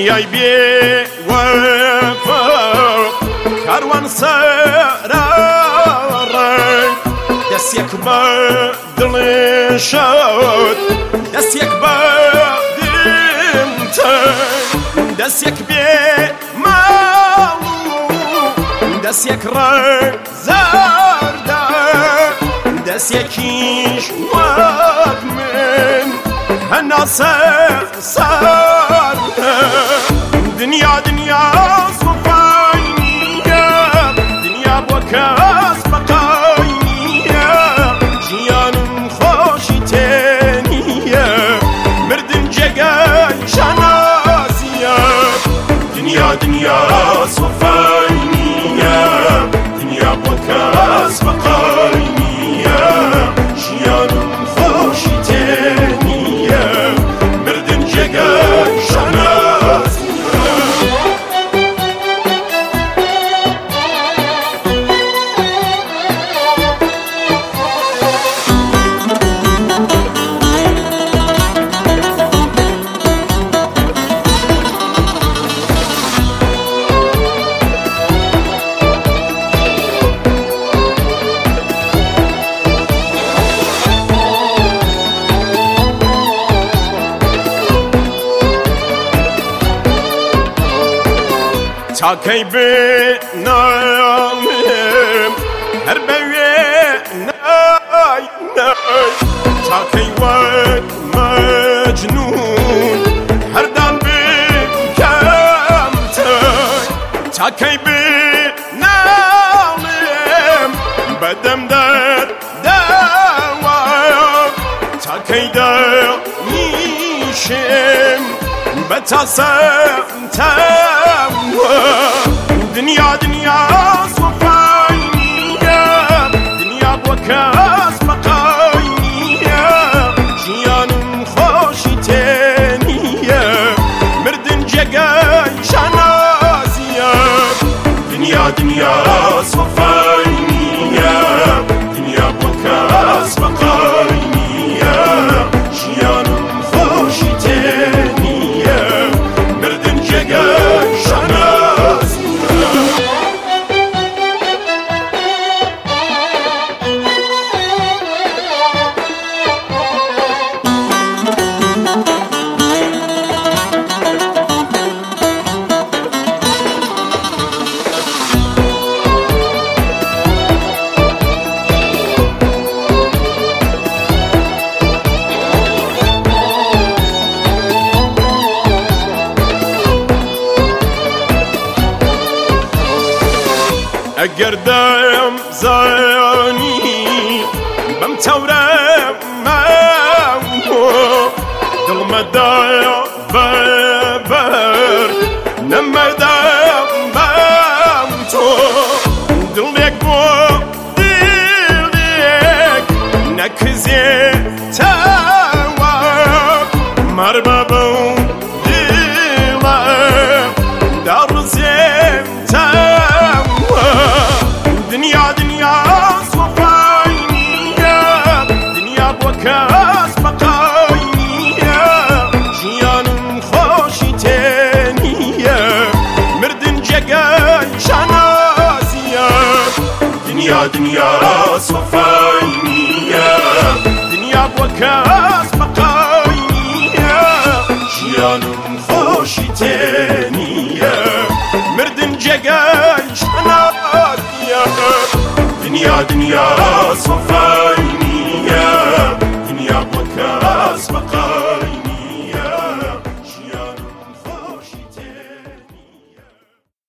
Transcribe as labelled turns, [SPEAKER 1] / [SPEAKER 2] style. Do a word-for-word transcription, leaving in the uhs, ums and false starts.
[SPEAKER 1] دنیای بی وفا کاروان سراره دست یک با دل شد دست یک با دمتن دست یک بی مالو دست یک رزارده دست یکیش وقت من هنه سر دنیا دنیا صفاینیه دنیا با کس بقاینیه جیانم خوشی تنیه مردم جگای شناسیه دنیا دنیا صفاینیه دنیا با کس بقاینیه جیانم خوشی تنیه مردم جگای شناسیه تاکی بنامم هر بوی نای نای تاکی وقت مجنون هر دل بکم تای تاکی بنامم بدم در دوا تاکی در نیشم بتاسم تم دنیا دنیا صفاینیه دنیا با کس بقاینیه جیانم خوشی تنیه مردن جگای شناسیه دنیا دنیا صفاینیه دنیا با کس بقاینیه جیانم خوشی تنیه مردن جگای شناسیه اگر دایم زانی بم تورم مامو دل مدایا ببر نمدام بام تو دل یک بو دل یک نکزی توا مربابم دلم در زم دنیا دنیا صفاینیه دنیا با کس بقاینیه جیانم خوشی تنیه مردن جگای شناسیه دنیا دنیا صفاینیه دنیا با کس بقاینیه جیانم خوشی تنیه مردن جگای شناسیه دنیا دنیا صفاینیه